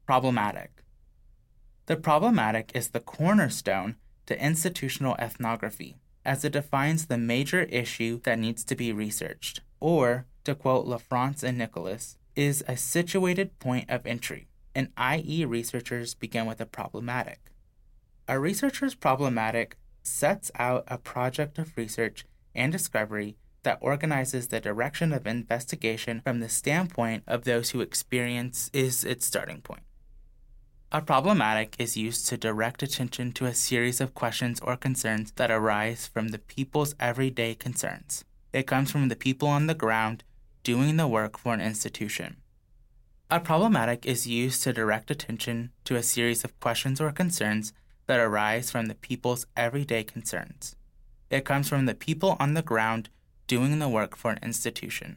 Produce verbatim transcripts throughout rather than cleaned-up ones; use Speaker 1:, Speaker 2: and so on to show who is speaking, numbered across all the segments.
Speaker 1: Problematic. The problematic is the cornerstone to institutional ethnography, as it defines the major issue that needs to be researched, or, to quote LaFrance and Nicholas, is a situated point of entry, and that is researchers begin with a problematic. A researcher's problematic sets out a project of research and discovery that organizes the direction of investigation from the standpoint of those who experience is its starting point. A problematic is used to direct attention to a series of questions or concerns that arise from the people's everyday concerns. It comes from the people on the ground doing the work for an institution. A problematic is used to direct attention to a series of questions or concerns that arise from the people's everyday concerns. It comes from the people on the ground doing the work for an institution.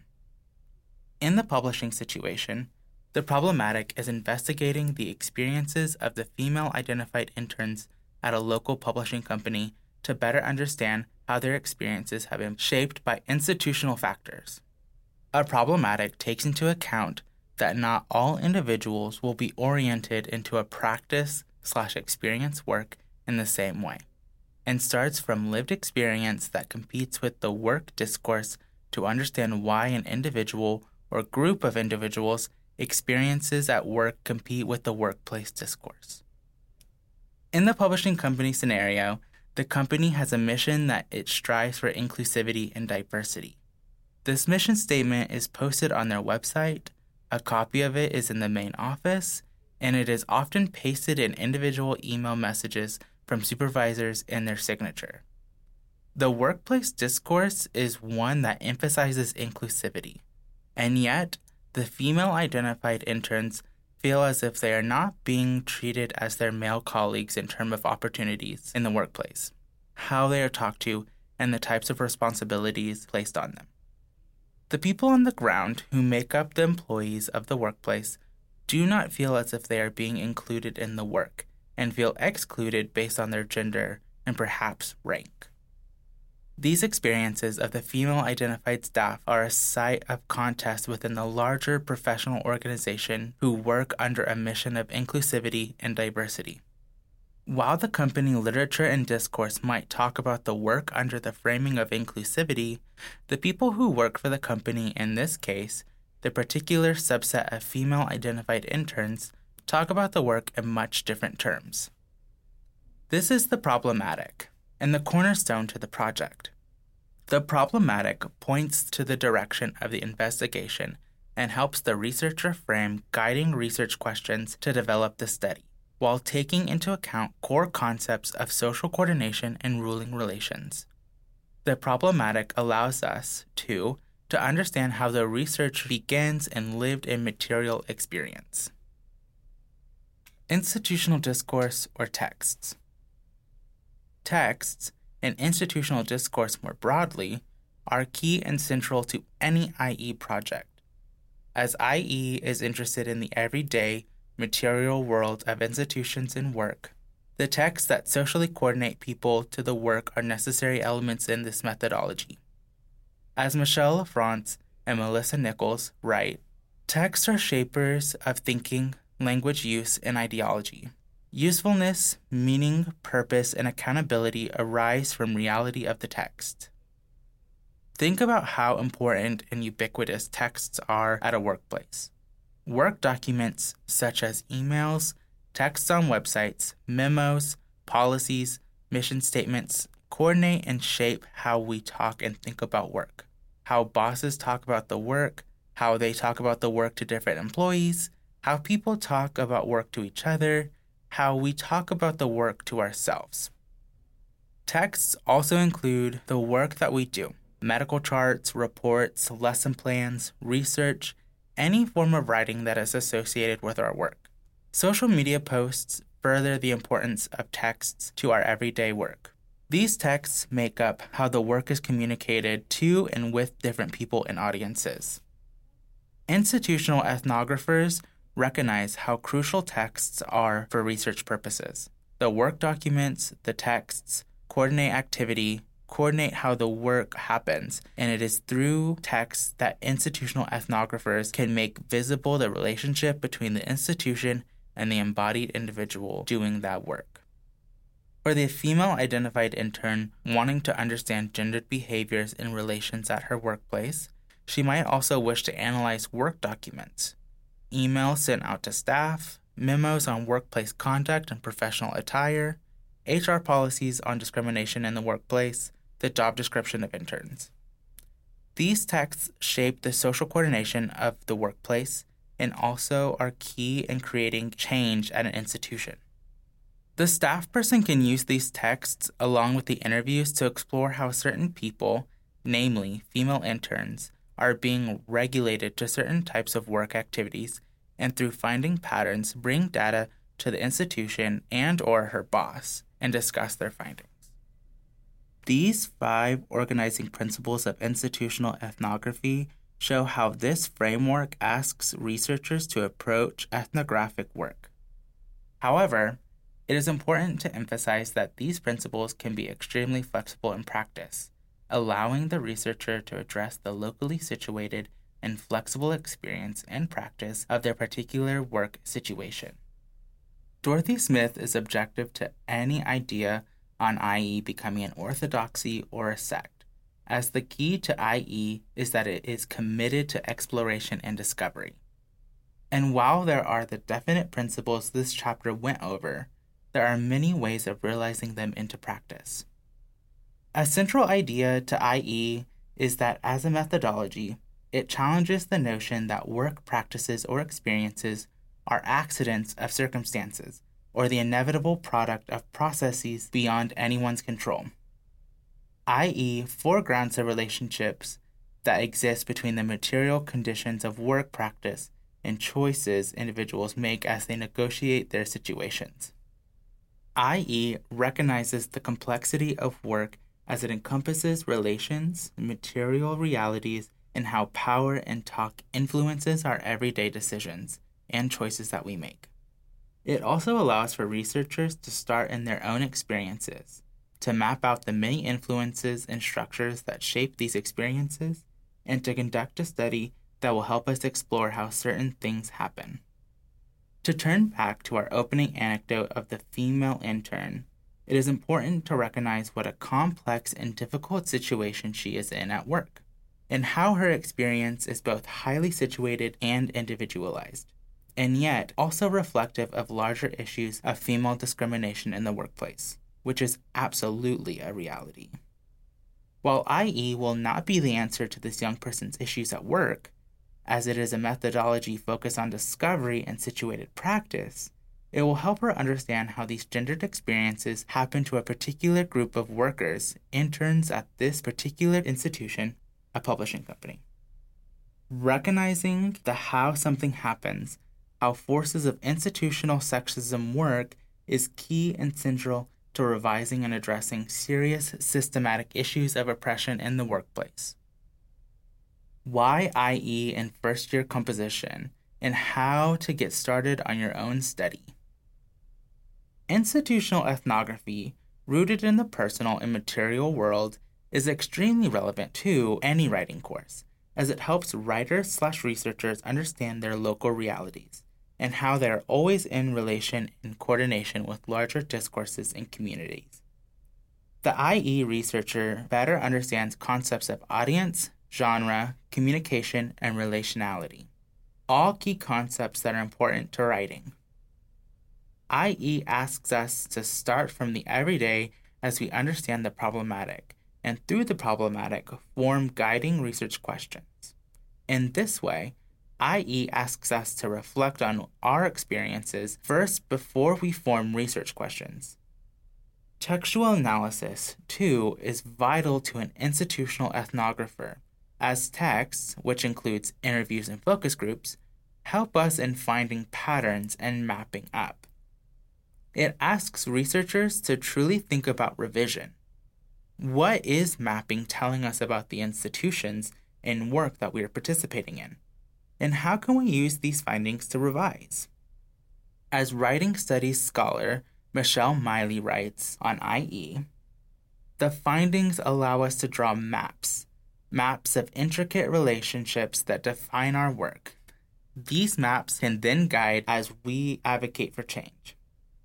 Speaker 1: In the publishing situation, the problematic is investigating the experiences of the female-identified interns at a local publishing company to better understand how their experiences have been shaped by institutional factors. A problematic takes into account that not all individuals will be oriented into a practice slash experience work in the same way, and starts from lived experience that competes with the work discourse to understand why an individual or group of individuals' experiences at work compete with the workplace discourse. In the publishing company scenario, the company has a mission that it strives for inclusivity and diversity. This mission statement is posted on their website, a copy of it is in the main office, and it is often pasted in individual email messages from supervisors in their signature. The workplace discourse is one that emphasizes inclusivity, and yet the female-identified interns feel as if they are not being treated as their male colleagues in terms of opportunities in the workplace, how they are talked to, and the types of responsibilities placed on them. The people on the ground who make up the employees of the workplace do not feel as if they are being included in the work and feel excluded based on their gender and perhaps rank. These experiences of the female-identified staff are a site of contest within the larger professional organization who work under a mission of inclusivity and diversity. While the company literature and discourse might talk about the work under the framing of inclusivity, the people who work for the company, in this case, the particular subset of female-identified interns, talk about the work in much different terms. This is the problematic, and the cornerstone to the project. The problematic points to the direction of the investigation and helps the researcher frame guiding research questions to develop the study, while taking into account core concepts of social coordination and ruling relations. The problematic allows us to, to understand how the research begins in lived and material experience. Institutional discourse or texts. Texts, and institutional discourse more broadly, are key and central to any I E project, as I E is interested in the everyday, material world of institutions and work. The texts that socially coordinate people to the work are necessary elements in this methodology. As Michelle LaFrance and Melissa Nichols write, texts are shapers of thinking, language use, and ideology. Usefulness, meaning, purpose, and accountability arise from reality of the text. Think about how important and ubiquitous texts are at a workplace. Work documents such as emails, texts on websites, memos, policies, mission statements coordinate and shape how we talk and think about work, how bosses talk about the work, how they talk about the work to different employees, how people talk about work to each other, how we talk about the work to ourselves. Texts also include the work that we do, medical charts, reports, lesson plans, research, any form of writing that is associated with our work. Social media posts further the importance of texts to our everyday work. These texts make up how the work is communicated to and with different people and audiences. Institutional ethnographers recognize how crucial texts are for research purposes. The work documents, the texts, coordinate activity, coordinate how the work happens, and it is through texts that institutional ethnographers can make visible the relationship between the institution and the embodied individual doing that work. For the female-identified intern wanting to understand gendered behaviors in relations at her workplace, she might also wish to analyze work documents, emails sent out to staff, memos on workplace conduct and professional attire, H R policies on discrimination in the workplace, the job description of interns. These texts shape the social coordination of the workplace and also are key in creating change at an institution. The staff person can use these texts along with the interviews to explore how certain people, namely female interns, are being regulated to certain types of work activities, and through finding patterns, bring data to the institution and or her boss and discuss their findings. These five organizing principles of institutional ethnography show how this framework asks researchers to approach ethnographic work. However, it is important to emphasize that these principles can be extremely flexible in practice, allowing the researcher to address the locally situated and flexible experience and practice of their particular work situation. Dorothy Smith is objective to any idea on I E becoming an orthodoxy or a sect, as the key to I E is that it is committed to exploration and discovery. And while there are the definite principles this chapter went over, there are many ways of realizing them into practice. A central idea to I E is that as a methodology, it challenges the notion that work practices or experiences are accidents of circumstances or the inevitable product of processes beyond anyone's control. I E foregrounds the relationships that exist between the material conditions of work practice and choices individuals make as they negotiate their situations. I E recognizes the complexity of work as it encompasses relations, material realities, and how power and talk influences our everyday decisions and choices that we make. It also allows for researchers to start in their own experiences, to map out the many influences and structures that shape these experiences, and to conduct a study that will help us explore how certain things happen. To turn back to our opening anecdote of the female intern, it is important to recognize what a complex and difficult situation she is in at work, and how her experience is both highly situated and individualized, and yet also reflective of larger issues of female discrimination in the workplace, which is absolutely a reality. While I E will not be the answer to this young person's issues at work, as it is a methodology focused on discovery and situated practice, it will help her understand how these gendered experiences happen to a particular group of workers, interns at this particular institution, a publishing company. Recognizing the how something happens, how forces of institutional sexism work, is key and central to revising and addressing serious systematic issues of oppression in the workplace. Why I E in first-year composition, and how to get started on your own study. Institutional ethnography, rooted in the personal and material world, is extremely relevant to any writing course, as it helps writers slash researchers understand their local realities, and how they are always in relation and coordination with larger discourses and communities. The I E researcher better understands concepts of audience, genre, communication, and relationality, all key concepts that are important to writing. I E asks us to start from the everyday as we understand the problematic, and through the problematic, form guiding research questions. In this way, I E asks us to reflect on our experiences first before we form research questions. Textual analysis, too, is vital to an institutional ethnographer, as texts, which includes interviews and focus groups, help us in finding patterns and mapping up. It asks researchers to truly think about revision. What is mapping telling us about the institutions and work that we are participating in? And how can we use these findings to revise? As writing studies scholar Michelle Miley writes on I E, the findings allow us to draw maps, maps of intricate relationships that define our work. These maps can then guide as we advocate for change.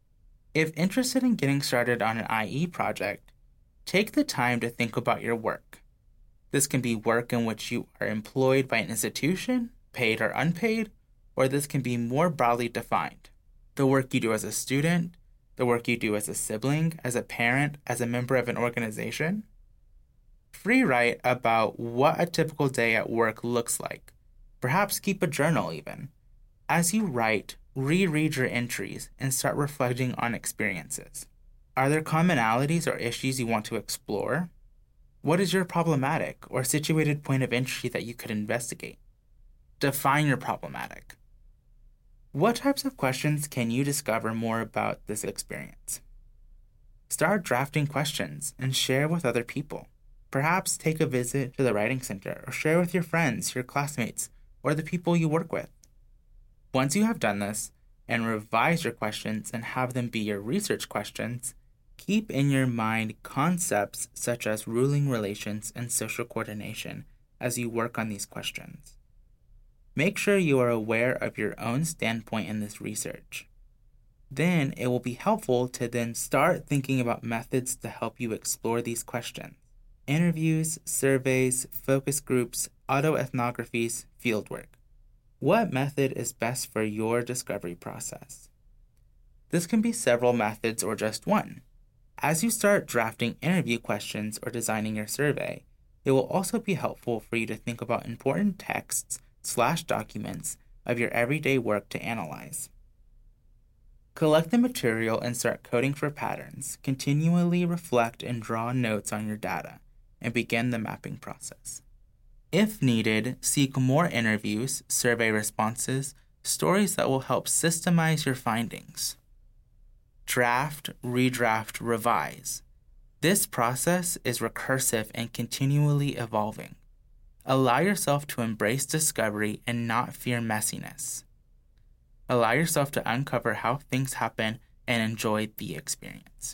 Speaker 1: If interested in getting started on an I E project, take the time to think about your work. This can be work in which you are employed by an institution, paid or unpaid, or this can be more broadly defined. The work you do as a student, the work you do as a sibling, as a parent, as a member of an organization. Free write about what a typical day at work looks like. Perhaps keep a journal even. As you write, reread your entries and start reflecting on experiences. Are there commonalities or issues you want to explore? What is your problematic or situated point of entry that you could investigate? Define your problematic. What types of questions can you discover more about this experience? Start drafting questions and share with other people. Perhaps take a visit to the writing center or share with your friends, your classmates, or the people you work with. Once you have done this and revise your questions and have them be your research questions, keep in your mind concepts such as ruling relations and social coordination as you work on these questions. Make sure you are aware of your own standpoint in this research. Then it will be helpful to then start thinking about methods to help you explore these questions. Interviews, surveys, focus groups, autoethnographies, fieldwork. What method is best for your discovery process? This can be several methods or just one. As you start drafting interview questions or designing your survey, it will also be helpful for you to think about important texts slash documents of your everyday work to analyze. Collect the material and start coding for patterns. Continually reflect and draw notes on your data, and begin the mapping process. If needed, seek more interviews, survey responses, stories that will help systemize your findings. Draft, redraft, revise. This process is recursive and continually evolving. Allow yourself to embrace discovery and not fear messiness. Allow yourself to uncover how things happen and enjoy the experience.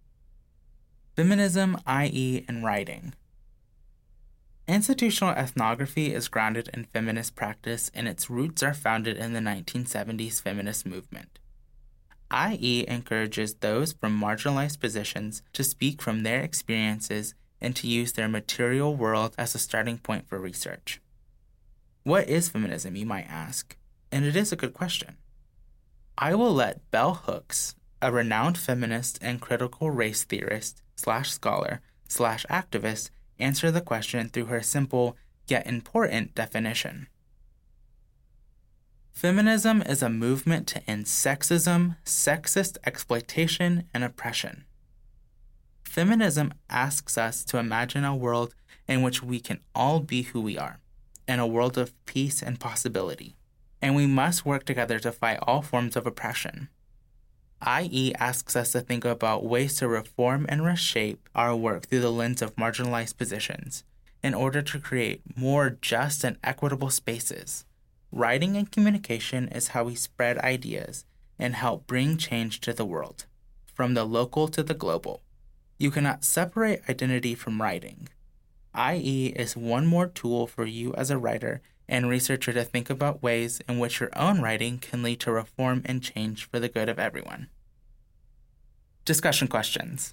Speaker 1: Feminism, I E, and writing. Institutional ethnography is grounded in feminist practice and its roots are founded in the nineteen seventies feminist movement. I E encourages those from marginalized positions to speak from their experiences and to use their material world as a starting point for research. What is feminism, you might ask? And it is a good question. I will let Bell Hooks, a renowned feminist and critical race theorist slash scholar slash activist, answer the question through her simple yet important definition. Feminism is a movement to end sexism, sexist exploitation, and oppression. Feminism asks us to imagine a world in which we can all be who we are, and a world of peace and possibility. And we must work together to fight all forms of oppression. I E asks us to think about ways to reform and reshape our work through the lens of marginalized positions in order to create more just and equitable spaces. Writing and communication is how we spread ideas and help bring change to the world, from the local to the global. You cannot separate identity from writing. I E is one more tool for you as a writer and researcher to think about ways in which your own writing can lead to reform and change for the good of everyone. Discussion questions.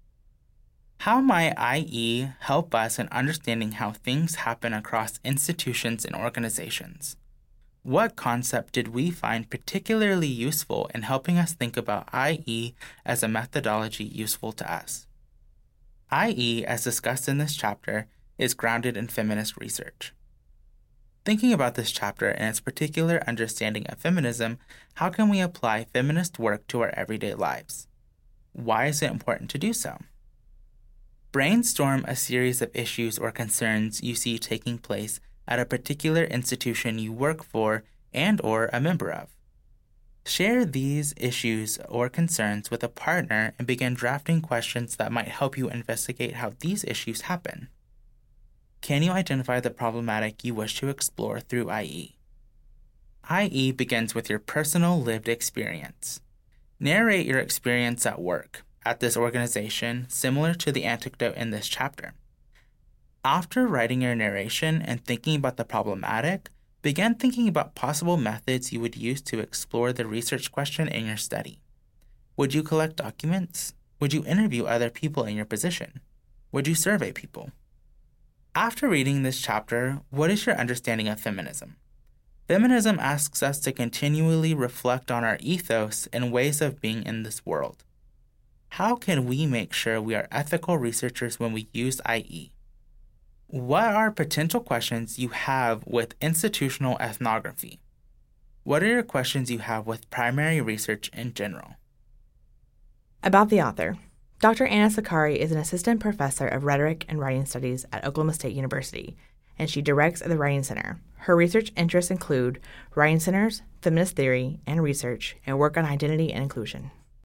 Speaker 1: How might I E help us in understanding how things happen across institutions and organizations? What concept did we find particularly useful in helping us think about I E as a methodology useful to us? I E, as discussed in this chapter, is grounded in feminist research. Thinking about this chapter and its particular understanding of feminism, how can we apply feminist work to our everyday lives? Why is it important to do so? Brainstorm a series of issues or concerns you see taking place at a particular institution you work for and or a member of. Share these issues or concerns with a partner and begin drafting questions that might help you investigate how these issues happen. Can you identify the problematic you wish to explore through I E? I E begins with your personal lived experience. Narrate your experience at work, at this organization, similar to the anecdote in this chapter. After writing your narration and thinking about the problematic, Begin thinking about possible methods you would use to explore the research question in your study. Would you collect documents? Would you interview other people in your position? Would you survey people? After reading this chapter, what is your understanding of feminism? Feminism asks us to continually reflect on our ethos and ways of being in this world. How can we make sure we are ethical researchers when we use I E? What are potential questions you have with institutional ethnography? What are your questions you have with primary research in general?
Speaker 2: About the author. Doctor Anna Sakkari is an assistant professor of rhetoric and writing studies at Oklahoma State University, and she directs the Writing Center. Her research interests include writing centers, feminist theory and research, and work on identity and inclusion.